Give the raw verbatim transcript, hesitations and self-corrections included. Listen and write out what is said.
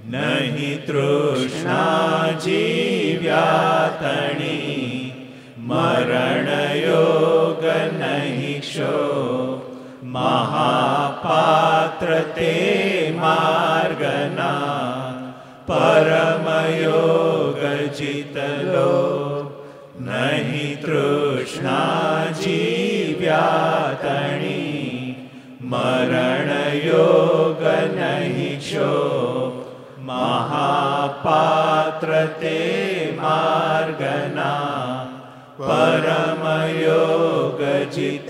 नहि तृष्णा जीव्यातणी मरणयोग नहि क्षो महापात्र ते मार्गना परमयोग जितलो नहि तृष्णा जीव्यातणी मरणयोग नहि क्षो महापात्र ते मार्गना परमयोग जितलो